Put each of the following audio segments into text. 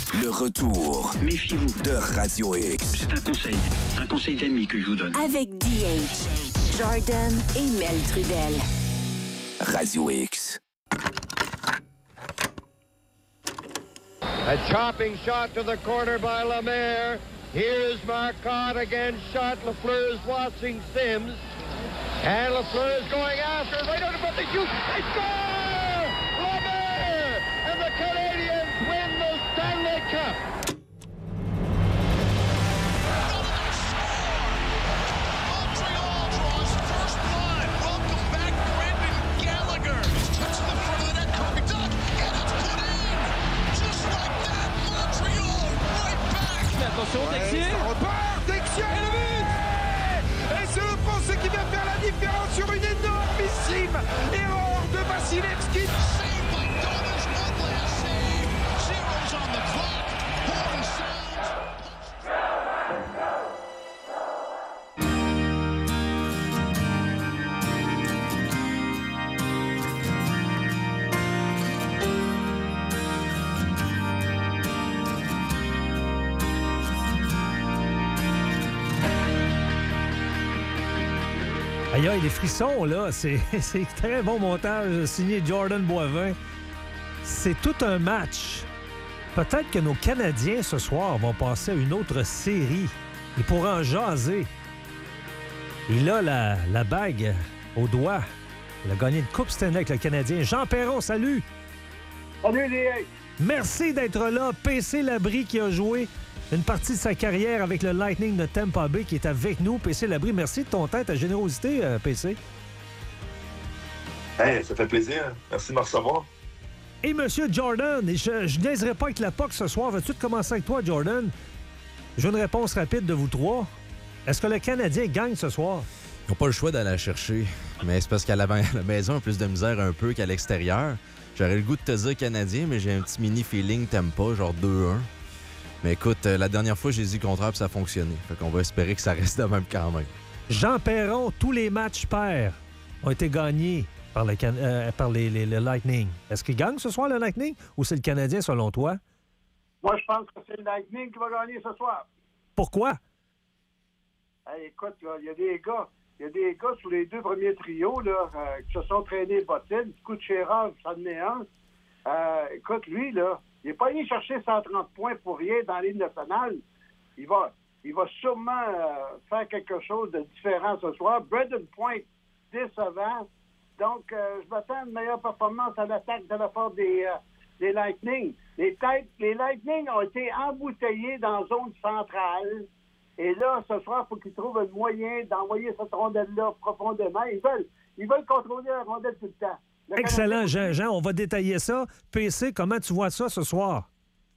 Le retour. Méfiez-vous. De Radio X. C'est un conseil d'ami que je vous donne. Avec DH, Jordan et Mel Trudel. Radio X. A chopping shot to the corner by Lemaire. Here's Marcotte again shot. Lafleur is watching Sims. And Lafleur is going after. Right under the shoot. They score! Lemaire! And the Canadians win the Stanley Cup. Montreal draws first blood. Welcome back, Brendan Gallagher. Touch the front of the net. McDuck, and it's put in. Just like that, Montreal right back. Attention, Texier. Ça repart, Texier et le but. Et c'est le Français qui vient faire la différence sur une énormissime erreur de Vasilevski. Saved by Domas, one last save. Zeros on the clock. Horn sounds. Aïe, aïe, les frissons, là, c'est très bon montage signé Jordan Boivin. C'est tout un match. Peut-être que nos Canadiens, ce soir, vont passer à une autre série. Ils pourront en jaser. Il a la bague au doigt. Il a gagné une Coupe Stanley avec le Canadien. Jean Perron, salut! Salut, les... Merci d'être là. PC Labrie qui a joué une partie de sa carrière avec le Lightning de Tampa Bay qui est avec nous. PC Labrie, merci de ton temps, ta générosité, PC. Hey, ça fait plaisir. Merci de me recevoir. Et Monsieur Jordan, je n'aiserai pas avec la POC ce soir. Veux-tu commencer avec toi, Jordan? J'ai une réponse rapide de vous trois. Est-ce que le Canadien gagne ce soir? Ils n'ont pas le choix d'aller la chercher. Mais c'est parce qu'à la maison, on a plus de misère un peu qu'à l'extérieur. J'aurais le goût de te dire Canadien, mais j'ai un petit mini-feeling t'aimes pas, genre 2-1. Mais écoute, la dernière fois, j'ai dit le contraire, puis ça a fonctionné. Fait qu'on va espérer que ça reste de même quand même. Jean Perron, tous les matchs pairs ont été gagnés par le Lightning. Est-ce qu'il gagne ce soir, le Lightning, ou c'est le Canadien, selon toi? Moi, je pense que c'est le Lightning qui va gagner ce soir. Pourquoi? Hey, écoute, il y a des gars sous les deux premiers trios là, qui se sont traînés bottines. Kucherov, ça en est un. Écoute, lui, là, il n'est pas allé chercher 130 points pour rien dans la Ligue nationale. Il va sûrement faire quelque chose de différent ce soir. Braden Point, décevant. Donc, je m'attends à une meilleure performance à l'attaque de la part des Lightning. Les Lightning ont été embouteillés dans la zone centrale. Et là, ce soir, il faut qu'ils trouvent un moyen d'envoyer cette rondelle-là profondément. Ils veulent contrôler la rondelle tout le temps. Excellent, Jean. On va détailler ça. PC, comment tu vois ça ce soir?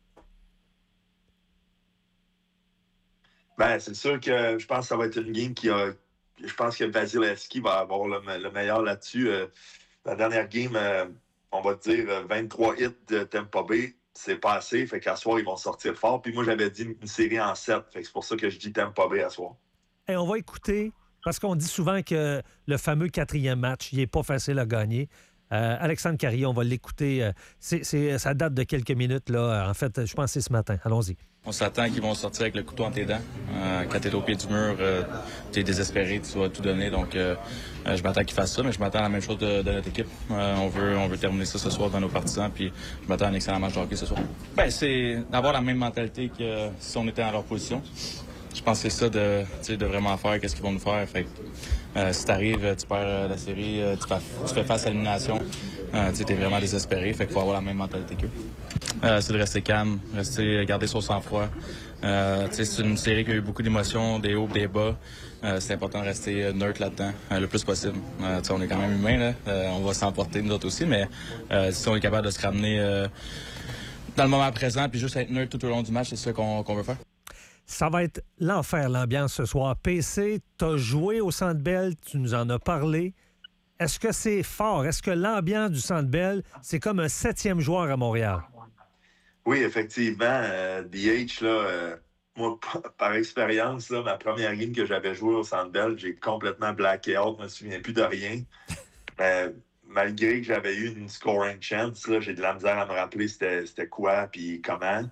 Ben, c'est sûr que je pense que ça va être une game je pense que Vasilevski va avoir le meilleur là-dessus. La dernière game, on va dire 23 hits de Tampa Bay. C'est pas assez. Fait qu'à soir, ils vont sortir fort. Puis moi, j'avais dit une série en 7. Fait que c'est pour ça que je dis Tampa Bay à soir. Et on va écouter, parce qu'on dit souvent que le fameux 4e match, il n'est pas facile à gagner. Alexandre Carrier, on va l'écouter. Ça date de quelques minutes, là. En fait, je pense que c'est ce matin. Allons-y. On s'attend qu'ils vont sortir avec le couteau entre tes dents. Quand t'es au pied du mur, t'es désespéré, tu vas tout donner. Donc, je m'attends qu'ils fassent ça, mais je m'attends à la même chose de notre équipe. On veut terminer ça ce soir dans nos partisans, puis je m'attends à un excellent match de hockey ce soir. Ben, c'est d'avoir la même mentalité que si on était en leur position. Je pense que c'est ça de vraiment faire qu'est-ce qu'ils vont nous faire. Fait que, si t'arrives, tu perds la série, tu fais face à l'élimination, t'es vraiment désespéré. Fait qu'il faut avoir la même mentalité qu'eux. C'est de rester calme, garder son sang-froid. C'est une série qui a eu beaucoup d'émotions, des hauts, des bas. C'est important de rester neutre là-dedans le plus possible. On est quand même humain, là. On va s'emporter nous autres aussi, mais si on est capable de se ramener dans le moment présent puis juste être neutre tout au long du match, c'est ça qu'on veut faire. Ça va être l'enfer, l'ambiance ce soir. PC, t'as joué au Centre Bell, tu nous en as parlé. Est-ce que c'est fort? Est-ce que l'ambiance du Centre Bell, c'est comme un 7e joueur à Montréal? Oui, effectivement. DH, là, moi, par expérience, là, ma première game que j'avais joué au Centre Bell, j'ai complètement blacké out, je me souviens plus de rien. Malgré que j'avais eu une scoring chance, là, j'ai de la misère à me rappeler c'était quoi puis comment.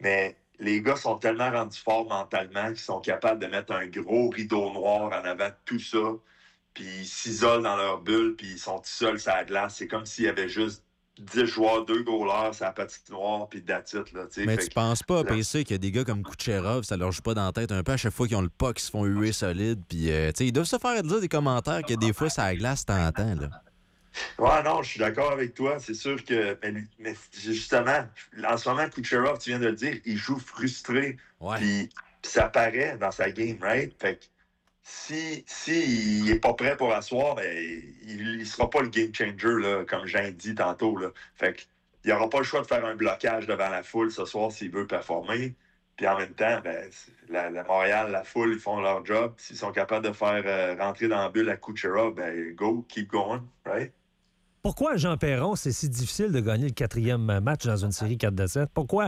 Mais les gars sont tellement rendus forts mentalement qu'ils sont capables de mettre un gros rideau noir en avant de tout ça. Puis ils s'isolent dans leur bulle, puis ils sont tout seuls sur la glace. C'est comme s'il y avait juste 10 joueurs, 2 goalers sur la patinoire, puis that's it, là. Mais tu penses pas, PC, qu'il y a des gars comme Kucherov, ça leur joue pas dans la tête un peu à chaque fois qu'ils ont le puck, ils se font huer solide, puis ils doivent se faire dire des commentaires que des fois, ça la glace, t'entends, là. Ouais, non, je suis d'accord avec toi. C'est sûr que... Mais justement, en ce moment, Kucherov, tu viens de le dire, il joue frustré. Ouais. Puis ça paraît dans sa game, right? Fait que si il est pas prêt pour asseoir, ben, il sera pas le game changer, là, comme j'ai dit tantôt, là. Fait que il aura pas le choix de faire un blocage devant la foule ce soir s'il veut performer. Puis en même temps, ben, la Montréal, la foule, ils font leur job. S'ils sont capables de faire rentrer dans la bulle à Kucherov, ben go, keep going, right? Pourquoi, Jean Perron, c'est si difficile de gagner le 4e match dans une série 4-7? Pourquoi?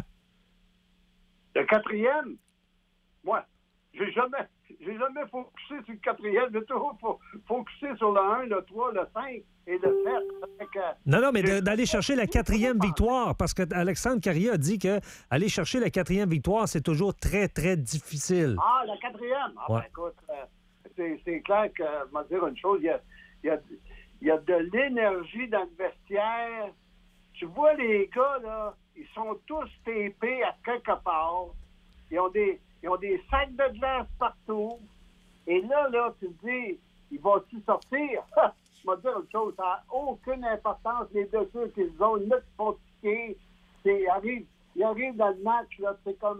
Le 4e? Moi, j'ai jamais focusé sur le 4e. J'ai toujours focusé sur le 1, le 3, le 5 et le 7. Non, mais d'aller chercher la 4e victoire, parce que Alexandre Carrier a dit que aller chercher la 4e victoire, c'est toujours très, très difficile. Ah, la 4e? Ah, ouais. Ben écoute, c'est clair que, je vais dire une chose, il y a de l'énergie dans le vestiaire. Tu vois les gars, là, ils sont tous tapés à quelque part. Ils ont des sacs de glace partout. Et là, tu te dis, ils vont-tu sortir? Je vais te dire une chose, ça n'a aucune importance, les blessures qu'ils ont. Ils font tiquer. Ils arrivent dans le match, là, c'est comme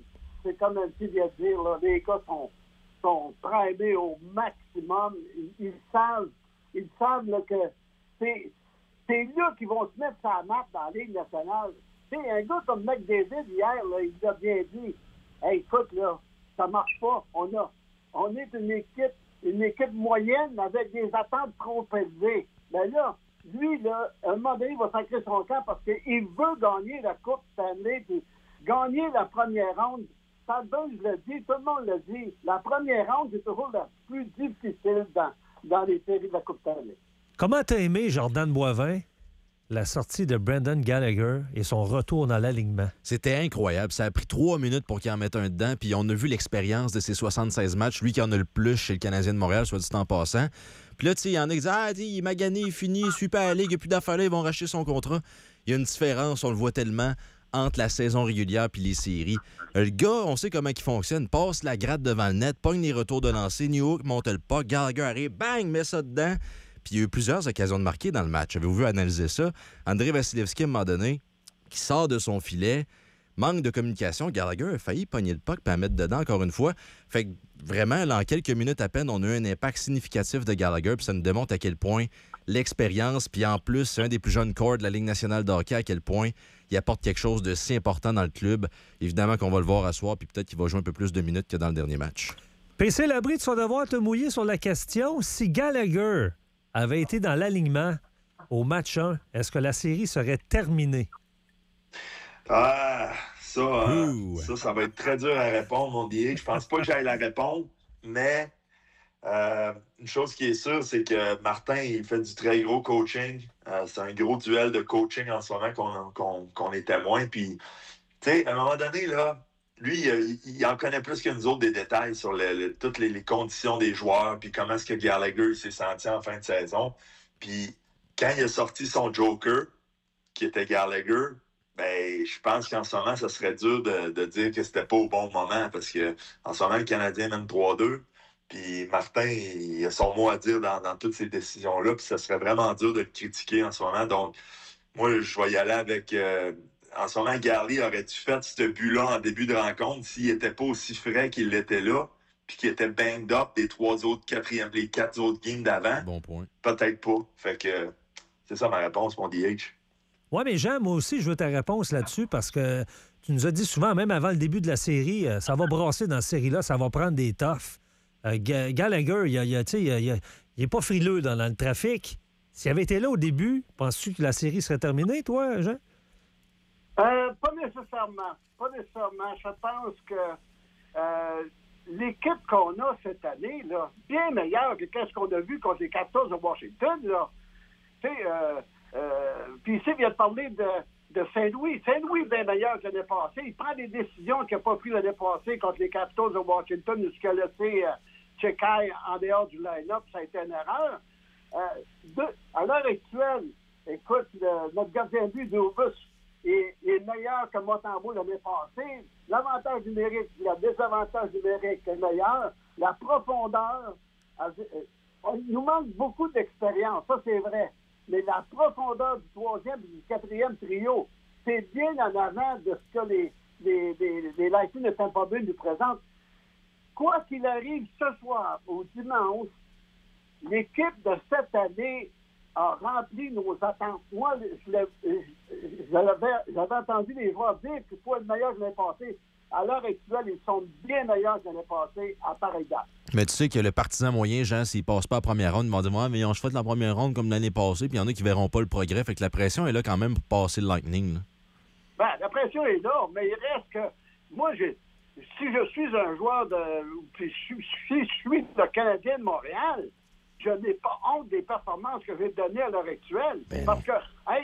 un petit vient de dire, là, les gars sont primés au maximum. Ils savent là, que c'est là qu'ils vont se mettre sa map dans la Ligue nationale. T'sais, un gars comme McDavid, hier, là, il a bien dit, « Hey, écoute, là, ça marche pas. On est une équipe moyenne avec des attentes trop élevées. » Mais là, lui, là, à un moment donné, il va sacrer son camp parce qu'il veut gagner la Coupe Stanley puis gagner la première ronde. Talbot, je le dis, tout le monde le dit. La première ronde, c'est toujours la plus difficile dans les séries de la Coupe Stanley. Comment t'as aimé, Jordan Boivin, la sortie de Brendan Gallagher et son retour dans l'alignement? C'était incroyable. Ça a pris 3 minutes pour qu'il en mette un dedans, puis on a vu l'expérience de ses 76 matchs. Lui qui en a le plus chez le Canadien de Montréal, soit dit en passant. Puis là, tu sais, il y en a qui disent « il est magané, il est fini, il suit pas la Ligue, il n'y a plus d'affaires là, ils vont racheter son contrat. » Il y a une différence, on le voit tellement, entre la saison régulière puis les séries. Le gars, on sait comment il fonctionne. Passe la gratte devant le net, pogne les retours de lancer, New York monte le pas, Gallagher arrive, bang, met ça dedans. Puis il y a eu plusieurs occasions de marquer dans le match. Avez-vous vu analyser ça? André Vasilevski, à un moment donné, qui sort de son filet, manque de communication. Gallagher a failli pogner le puck et la mettre dedans encore une fois. Fait que vraiment, là, en quelques minutes à peine, on a eu un impact significatif de Gallagher. Puis ça nous démontre à quel point l'expérience, puis en plus, c'est un des plus jeunes corps de la Ligue nationale de hockey, à quel point il apporte quelque chose de si important dans le club. Évidemment qu'on va le voir à soir, puis peut-être qu'il va jouer un peu plus de minutes que dans le dernier match. PC Labrie, tu vas devoir te mouiller sur la question. Si Gallagher avait été dans l'alignement au match 1, est-ce que la série serait terminée? Ah, ça va être très dur à répondre, mon Dieu. Je pense pas que j'aille la répondre, mais une chose qui est sûre, c'est que Martin, il fait du très gros coaching. C'est un gros duel de coaching en ce moment qu'on est témoin. Puis, tu sais, à un moment donné, là, lui, il en connaît plus que nous autres des détails sur toutes les conditions des joueurs, puis comment est-ce que Gallagher s'est senti en fin de saison. Puis, quand il a sorti son joker, qui était Gallagher, ben, je pense qu'en ce moment, ça serait dur de dire que c'était pas au bon moment, parce que en ce moment, le Canadien mène 3-2. Puis Martin, il a son mot à dire dans toutes ces décisions-là, puis ça serait vraiment dur de le critiquer en ce moment. Donc, moi, je vais y aller avec... en ce moment, Garley aurait-tu fait ce but-là en début de rencontre s'il n'était pas aussi frais qu'il l'était là, puis qu'il était banged up des 4 autres games d'avant? Bon point. Peut-être pas. Fait que c'est ça ma réponse, mon DH. Oui, mais Jean, moi aussi, je veux ta réponse là-dessus parce que tu nous as dit souvent, même avant le début de la série, ça va brasser dans cette série-là, ça va prendre des toughs. Gallagher, il n'est pas frileux dans le trafic. S'il avait été là au début, penses-tu que la série serait terminée, toi, Jean? Pas nécessairement. Pas nécessairement. Je pense que l'équipe qu'on a cette année, là, bien meilleure que ce qu'on a vu contre les Capitals de Washington, là. Tu sais, puis ici, il vient de parler de Saint-Louis. Saint-Louis est bien meilleur que l'année passée. Il prend des décisions qu'il n'a pas prises l'année passée contre les Capitals de Washington, où il a laissé Chekai en dehors du line-up. Ça a été une erreur. À l'heure actuelle, écoute, notre gardien de but, Dubus, est meilleur que Montembeault l'année passée. L'avantage numérique, le désavantage numérique est meilleur. La profondeur, il nous manque beaucoup d'expérience, ça c'est vrai. Mais la profondeur du troisième et du quatrième trio, c'est bien en avant de ce que les Lightning de Tampa Bay nous présentent. Quoi qu'il arrive ce soir, au dimanche, l'équipe de cette année a rempli nos attentes. Moi, j'avais entendu les joueurs dire qu'il faut être meilleur que l'année passée. À l'heure actuelle, ils sont bien meilleurs que l'année passée à pareille date. Mais tu sais que le partisan moyen, Jean, s'il passe pas la première ronde, ils vont dire ouais, mais ils ont fait la première ronde comme l'année passée, puis il y en a qui verront pas le progrès. Fait que la pression est là quand même pour passer le Lightning. Là. Ben, la pression est là, mais il reste que. Moi, si je suis un joueur si je suis le Canadien de Montréal, je n'ai pas honte des performances que j'ai données à l'heure actuelle. Ben parce que,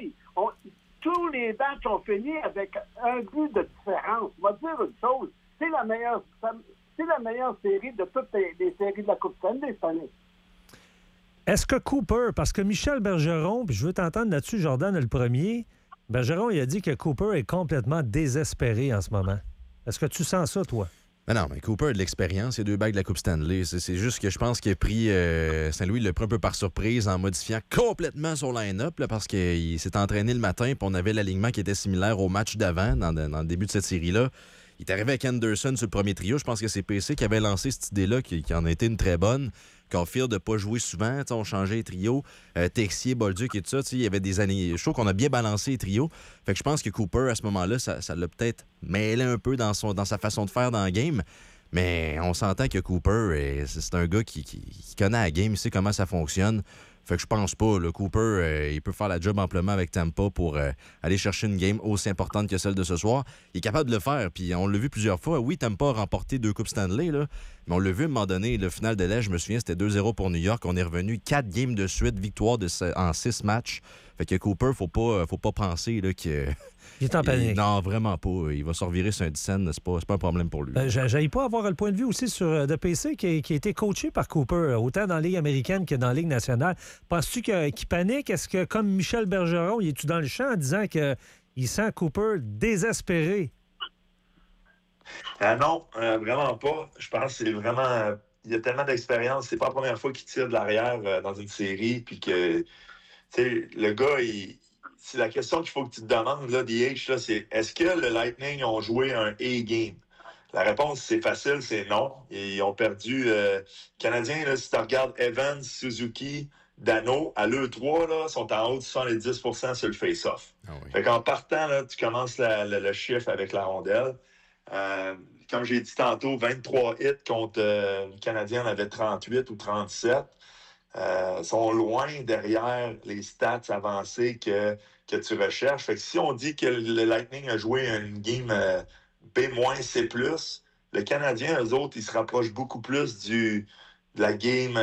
tous les matchs ont fini avec un but de différence. Je vais te dire une chose, c'est la meilleure série de toutes les séries de la Coupe Stanley cette année. Est-ce que Cooper, parce que Michel Bergeron, puis je veux t'entendre là-dessus, Jordan, le premier, Bergeron, il a dit que Cooper est complètement désespéré en ce moment. Est-ce que tu sens ça, toi? Non, mais Cooper a de l'expérience, il a 2 bagues de la Coupe Stanley. C'est juste que je pense qu'il a pris Saint-Louis, il l'a pris un peu par surprise en modifiant complètement son line-up là, parce qu'il s'est entraîné le matin et on avait l'alignement qui était similaire au match d'avant dans le début de cette série-là. Il est arrivé avec Anderson sur le premier trio. Je pense que c'est PC qui avait lancé cette idée-là, qui en a été une très bonne. Caulfield n'a pas joué souvent. On changeait les trios. Texier, Bolduc et tout ça. Il y avait des années. Je trouve qu'on a bien balancé les trios. Fait que je pense que Cooper, à ce moment-là, ça l'a peut-être mêlé un peu dans sa façon de faire dans le game. Mais on s'entend que Cooper, c'est un gars qui connaît la game, il sait comment ça fonctionne. Fait que je pense pas. Le Cooper, il peut faire la job amplement avec Tampa pour aller chercher une game aussi importante que celle de ce soir. Il est capable de le faire, puis on l'a vu plusieurs fois. Oui, Tampa a remporté 2 Coupes Stanley, là, mais on l'a vu à un moment donné, le final de l'Est, je me souviens, c'était 2-0 pour New York. On est revenu 4 games de suite, victoire en 6 matchs. Fait que Cooper, faut pas penser là, que... Il est en panique. Non, vraiment pas. Il va se revirer sur un 10 cents. C'est pas un problème pour lui. J'aille pas avoir le point de vue aussi sur de PC qui a été coaché par Cooper, autant dans la Ligue américaine que dans la Ligue nationale. Penses-tu qu'il panique? Est-ce que, comme Michel Bergeron, il est-tu dans le champ en disant qu'il sent Cooper désespéré? Non, vraiment pas. Je pense que c'est vraiment... il y a tellement d'expérience. C'est pas la première fois qu'il tire de l'arrière dans une série. Puis que, tu sais, le gars, c'est la question qu'il faut que tu te demandes, là, DH, là, c'est est-ce que le Lightning ont joué un A-game? La réponse, c'est facile, c'est non. Ils ont perdu. Canadiens, là, si tu regardes Evans, Suzuki, Dano, à l'eux 3, là, sont en haut de 70% sur le face-off. Ah oui. Fait qu'en partant, là, tu commences le chiffre avec la rondelle. Comme j'ai dit tantôt, 23 hits contre le Canadien, on avait 38 ou 37. Sont loin derrière les stats avancées que tu recherches. Fait que si on dit que le Lightning a joué une game B-C+, le Canadien, eux autres, ils se rapprochent beaucoup plus de la game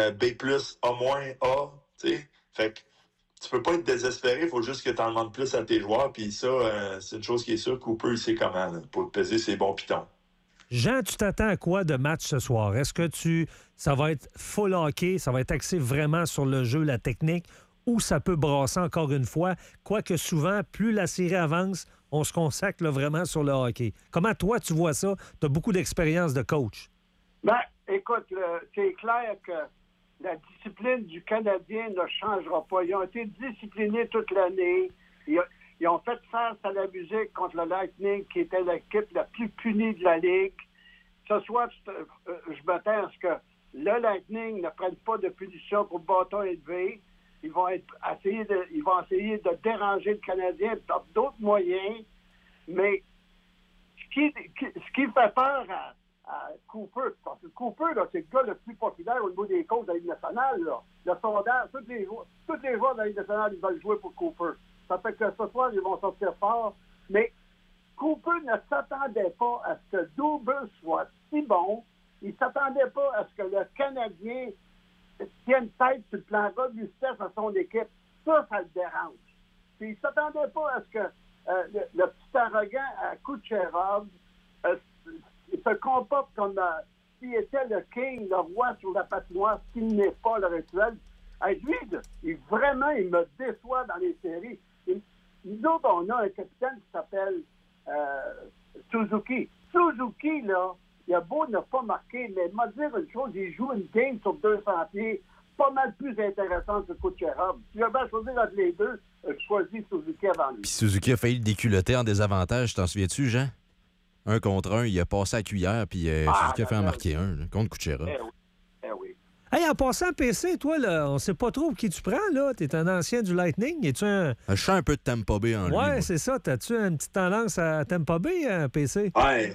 B+A-A. T'sais? Fait que tu peux pas être désespéré, il faut juste que tu en demandes plus à tes joueurs. Puis ça, c'est une chose qui est sûre, Cooper, il sait comment, là, pour peser ses bons pitons. Jean, tu t'attends à quoi de match ce soir? Est-ce que ça va être full hockey, ça va être axé vraiment sur le jeu, la technique, ou ça peut brasser encore une fois? Quoique souvent, plus la série avance, on se consacre là, vraiment sur le hockey. Comment toi, tu vois ça? Tu as beaucoup d'expérience de coach. Ben, écoute, c'est clair que la discipline du Canadien ne changera pas. Ils ont été disciplinés toute l'année. Ils ont fait face à la musique contre le Lightning, qui était l'équipe la plus punie de la Ligue. Ce soir, je m'attends à ce que le Lightning ne prenne pas de punition pour bâton élevé. Ils vont essayer de déranger le Canadien par d'autres moyens. Mais ce qui fait peur à Cooper, parce que Cooper, là, c'est le gars le plus populaire au niveau des coachs de la Ligue nationale. Là. Le sondage, tous les joueurs de la Ligue nationale, ils veulent jouer pour Cooper. Ça fait que ce soir, ils vont sortir fort. Mais Cooper ne s'attendait pas à ce que Dubas soit si bon. Il ne s'attendait pas à ce que le Canadien tienne tête sur le plan robustesse à son équipe. Ça le dérange. Puis il ne s'attendait pas à ce que le petit arrogant à Kucherov il se comporte comme s'il était le king, le roi sur la patinoire, ce qu'il n'est pas le rituel. Lui, il me déçoit dans les séries. Nous autres, on a un capitaine qui s'appelle Suzuki. Suzuki, là, il a beau ne pas marquer, mais m'a dire une chose, il joue une game sur 200 pieds pas mal plus intéressante que Kucherov. Si j'avais à choisir entre les deux, je choisis Suzuki avant lui. Puis Suzuki a failli le déculotter en désavantage, t'en souviens-tu, Jean? 1 contre 1, il a passé à cuillère, puis Suzuki a fait en marquer un là, contre Kucherov. Oui. Hey, en passant, PC, toi, là, on sait pas trop qui tu prends, là. T'es un ancien du Lightning. Es-tu un... Je sens un peu de Tampa Bay en lui. Ouais, c'est ça. T'as-tu une petite tendance à Tampa Bay, PC? Ouais.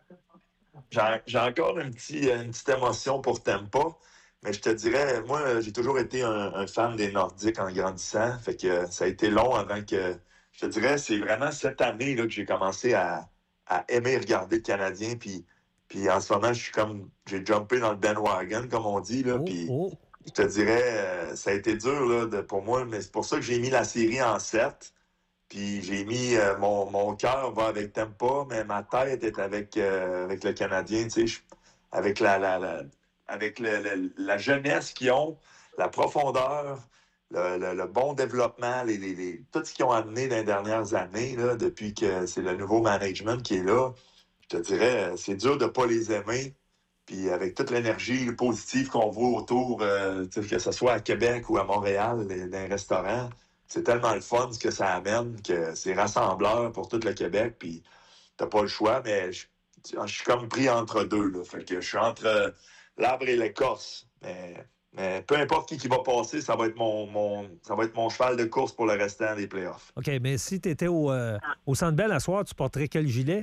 J'ai encore une petite émotion pour Tampa. Mais je te dirais, moi, j'ai toujours été un fan des Nordiques en grandissant. Fait que ça a été long avant que... Je te dirais, c'est vraiment cette année là, que j'ai commencé à aimer regarder le Canadien. Puis en ce moment, j'ai jumpé dans le bandwagon, comme on dit. Là, puis je te dirais, ça a été dur là, pour moi, mais c'est pour ça que j'ai mis la série en 7. Puis j'ai mis mon cœur va avec Tampa, mais ma tête est avec le Canadien, tu sais, avec avec la jeunesse qu'ils ont, la profondeur, le bon développement, tout ce qu'ils ont amené dans les dernières années, là, depuis que c'est le nouveau management qui est là. Je te dirais, c'est dur de ne pas les aimer. Puis avec toute l'énergie positive qu'on voit autour, que ce soit à Québec ou à Montréal, dans les restaurants, c'est tellement le fun ce que ça amène que c'est rassembleur pour tout le Québec. Puis t'as pas le choix, mais je suis comme pris entre deux. Là. Fait que je suis entre l'arbre et l'écorce. Mais peu importe qui va passer, ça va être mon cheval de course pour le restant des playoffs. OK, mais si tu étais au Centre Bell à soir, tu porterais quel gilet?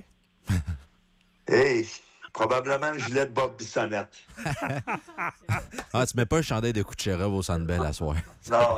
Hey, probablement le gilet de Bob Bissonnette. Tu mets pas un chandail de Kucherov au Centre Bell à soir. Non.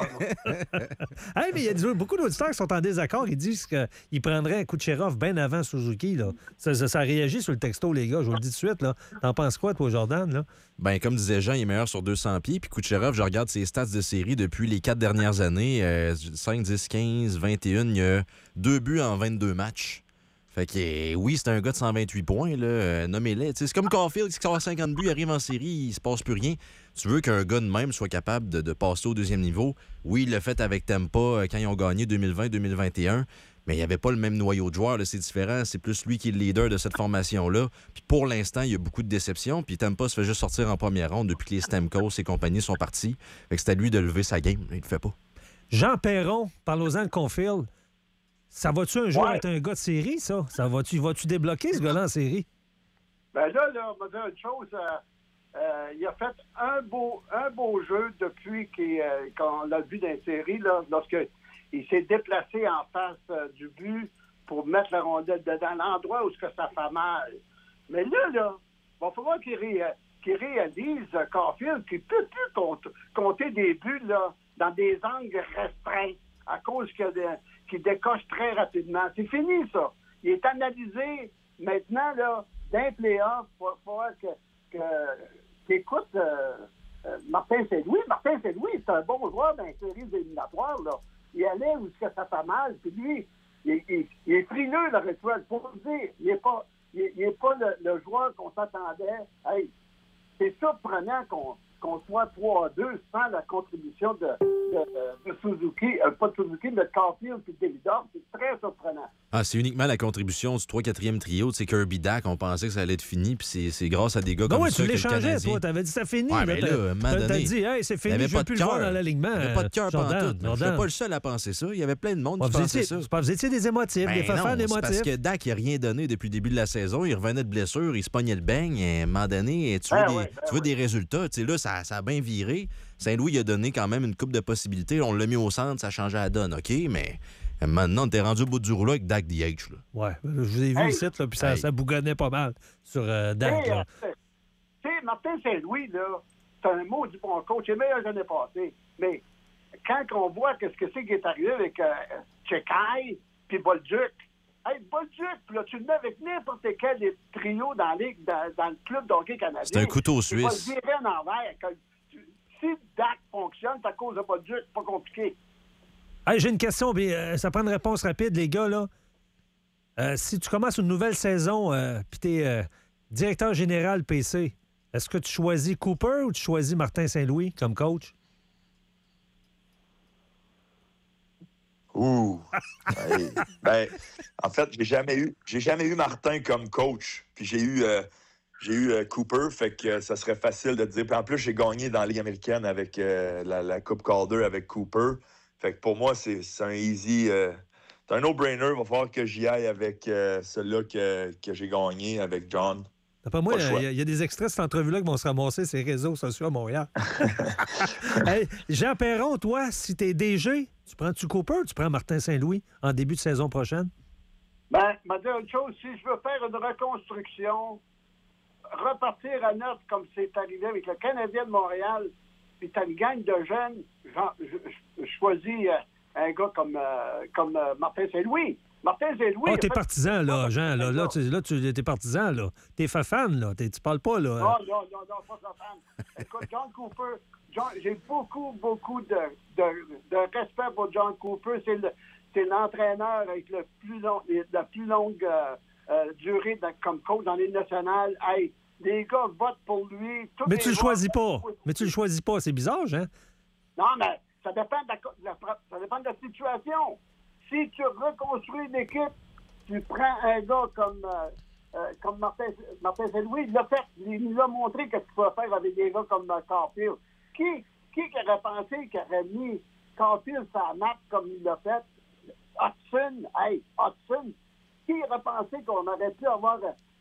Hey, mais il y a beaucoup d'auditeurs qui sont en désaccord. Ils disent qu'ils prendraient un Kucherov bien avant Suzuki. Là. Ça réagit sur le texto, les gars. Je vous le dis tout de suite. Là. T'en penses quoi, toi, Jordan? Là? Ben, comme disait Jean, il est meilleur sur 200 pieds. Puis Kucherov, je regarde ses stats de série depuis les 4 dernières années. 5, 10, 15, 21. Il y a 2 buts en 22 matchs. Fait que oui, c'est un gars de 128 points, là. Nommez-les. C'est comme Caulfield qui sort 50 buts, il arrive en série, il se passe plus rien. Tu veux qu'un gars de même soit capable de passer au deuxième niveau. Oui, il l'a fait avec Tampa quand ils ont gagné 2020-2021, mais il n'y avait pas le même noyau de joueurs. Là, c'est différent. C'est plus lui qui est le leader de cette formation-là. Puis pour l'instant, il y a beaucoup de déceptions. Puis Tampa se fait juste sortir en première ronde depuis que les Stamkos et compagnie sont partis. Fait que c'est à lui de lever sa game. Il le fait pas. Jean Perron, parlons-en de Caulfield. Ça va-tu un jour être un gars de série, ça? Vas-tu débloquer ce gars-là en série? Ben là, on va dire une chose. Il a fait un beau jeu depuis qu'on l'a vu dans les séries, là, lorsqu'il s'est déplacé en face du but pour mettre la rondelle dans l'endroit où ça fait mal. Mais là, il va falloir qu'il réalise, Caulfield, qu'il ne peut plus compter des buts là, dans des angles restreints à cause qu'il décoche très rapidement. C'est fini, ça. Il est analysé maintenant, là, d'un playoff. Il faut voir qu'il écoute Martin Saint-Louis. Martin Saint-Louis, c'est un bon joueur dans les séries éliminatoires, là. Il allait où ça fait mal, puis lui, il est frileux, le rituel. Pour dire, il n'est pas le joueur qu'on s'attendait. Hey, c'est surprenant qu'on soit 3-2 sans la contribution de Suzuki, pas de Suzuki, mais de Caulfield et de Davidov. C'est très surprenant. C'est uniquement la contribution du 3-4e trio. Tu sais, Kirby Dack, on pensait que ça allait être fini, puis c'est grâce à des gars comme ça que le Canadien... tu l'échangeais, toi. T'avais dit c'est fini. Ouais, mais là, à un moment donné, t'as dit, hey, c'est fini, je ne veux plus le voir dans l'alignement. Il n'y avait pas de cœur pantoute. Je n'étais pas le seul à penser ça. Il y avait plein de monde qui pensait ça. Vous étiez des émotifs, des fans émotifs. Parce que Dack n'a rien donné depuis le début de la saison. Il revenait de blessure, il se pognait le beigne. À un moment donné, tu veux des résultats. Tu sais, là, ça a bien viré. Saint-Louis il a donné quand même une couple de possibilités. On l'a mis au centre, ça a changé la donne, OK? Mais maintenant, t'es rendu au bout du rouleau avec Dak DH. Là. Ouais, je vous ai vu ici, là, puis ça bougonnait pas mal sur Dak. Tu sais, Martin Saint-Louis, là, c'est un mot du bon coach. Il est meilleur que l'année passée. Mais quand on voit ce que c'est qui est arrivé avec Tchekai puis Bolduc, Bolduc, là, tu le mets avec n'importe quel des trios dans le club d'hockey canadien. C'est un couteau suisse. Tu vas le virer en envers. Si Dak fonctionne, c'est à cause de Bolduc, c'est pas compliqué. Hey, j'ai une question, mais ça prend une réponse rapide, les gars, là. Si tu commences une nouvelle saison, puis tu es directeur général PC, est-ce que tu choisis Cooper ou tu choisis Martin Saint-Louis comme coach? Ouh! Ben, en fait, j'ai jamais eu Martin comme coach. Puis j'ai eu Cooper, fait que ça serait facile de dire. Puis en plus, j'ai gagné dans la Ligue américaine avec la Coupe Calder avec Cooper. Fait que pour moi, c'est un easy. C'est un no-brainer. Il va falloir que j'y aille avec celui-là que j'ai gagné avec John. D'après moi, il y a des extraits de cette entrevue-là qui vont se ramasser sur les réseaux sociaux à Montréal. Hey, Jean Perron, toi, si t'es DG, tu prends-tu Cooper ou tu prends Martin Saint-Louis en début de saison prochaine? Ben, je vais dire une chose. Si je veux faire une reconstruction, repartir à neuf comme c'est arrivé avec le Canadien de Montréal, puis t'as une gang de jeunes, je choisis un gars comme Martin Saint-Louis. Martin Saint-Louis... Oh, t'es partisan, là, Jean. Là, tu t'es partisan, là. T'es fan, là. Tu parles pas, là. Non, pas fan. Écoute, John Cooper, j'ai beaucoup de respect pour John Cooper. C'est l'entraîneur avec la plus longue durée comme coach dans les nationales. Hey, les gars votent pour lui. Mais tu le choisis pas. Mais tu le choisis pas. C'est bizarre, Jean. Non, mais ça dépend de la situation. Si tu reconstruis l'équipe, tu prends un gars comme Martin Saint-Louis. Il l'a fait. Il nous a montré ce qu'il pouvait faire avec des gars comme Caulfield. Qui aurait pensé qu'il aurait mis Caulfield sur la map comme il l'a fait? Hudson. Qui aurait pensé qu'on aurait pu avoir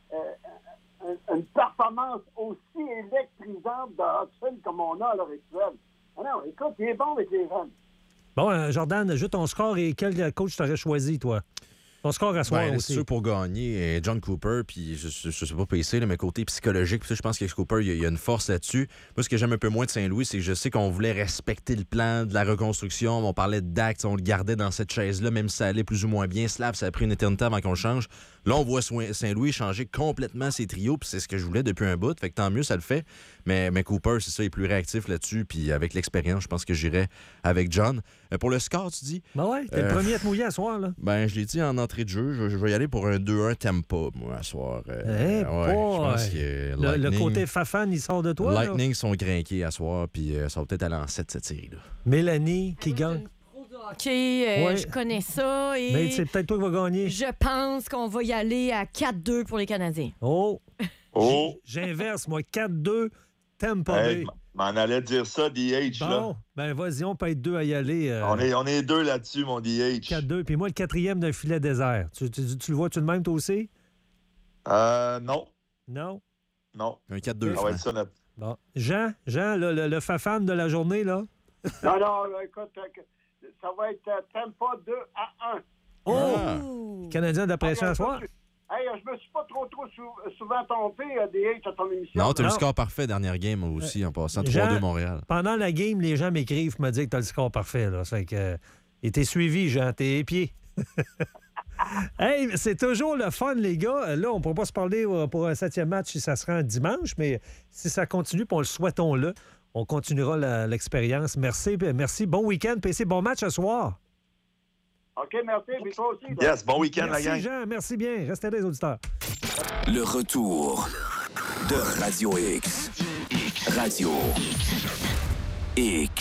une performance aussi électrisante de Hudson comme on a à l'heure actuelle? Ah non, écoute, il est bon avec les jeunes. Bon, Jordan, ajoute ton score et quel coach t'aurais choisi, toi? Ton score à soir aussi. C'est sûr, pour gagner, John Cooper, puis je sais pas PC, mais côté psychologique, puis ça, je pense que Cooper, il y a une force là-dessus. Moi, ce que j'aime un peu moins de Saint-Louis, c'est que je sais qu'on voulait respecter le plan de la reconstruction. On parlait de Dak, on le gardait dans cette chaise-là, même si ça allait plus ou moins bien. Slav, ça a pris une éternité avant qu'on le change. Là, on voit Saint-Louis changer complètement ses trios, puis c'est ce que je voulais depuis un bout. Fait que tant mieux, ça le fait. Mais Cooper, c'est ça, il est plus réactif là-dessus. Puis avec l'expérience, je pense que j'irais avec John. Pour le score, tu dis? Ben ouais, t'es le premier à te mouiller à soir, là. Ben, je l'ai dit en entrée de jeu. Je vais y aller pour un 2-1 Tampa, moi, à soir. Je pense que le côté Fafan, il sort de toi, Lightning là. sont grinqués à soir, puis ça va peut-être aller en 7 cette série-là. Mélanie qui gagne. OK, je connais ça. Et mais c'est peut-être toi qui vas gagner. Je pense qu'on va y aller à 4-2 pour les Canadiens. Oh! J'inverse, moi. 4-2, Tampa Bay. M'en allait dire ça, DH. Bon, là. Ben vas-y, on peut être deux à y aller. On est deux là-dessus, mon DH. 4-2. Puis moi, le quatrième d'un filet désert. Tu le vois-tu de même, toi aussi? Non. Non? Non. Un 4-2. Ça va être ça, notre... Bon. Jean, le fafan de la journée, là? Non, écoute, ça va être Tampa 2-1. Oh! Les Canadiens d'appréciation à soir? Hey, je me suis pas trop souvent trompé DH à ton émission. Non, t'as le score parfait dernière game aussi, en passant 3-2 Montréal. Pendant la game, les gens m'écrivent pour me dire que t'as le score parfait. Là. C'est que, et t'es suivi, Jean, t'es épié. Hey, c'est toujours le fun, les gars. Là, on ne pourra pas se parler pour un 7e match si ça sera un dimanche, mais si ça continue, puis on le souhaitons-le, on continuera l'expérience. Merci. Bon week-end, PC. Bon match ce soir. OK, merci. Mais toi aussi. Yes, bon week-end, la gang. Merci, Jean. Merci bien. Restez là, les auditeurs. Le retour de Radio X. Radio X.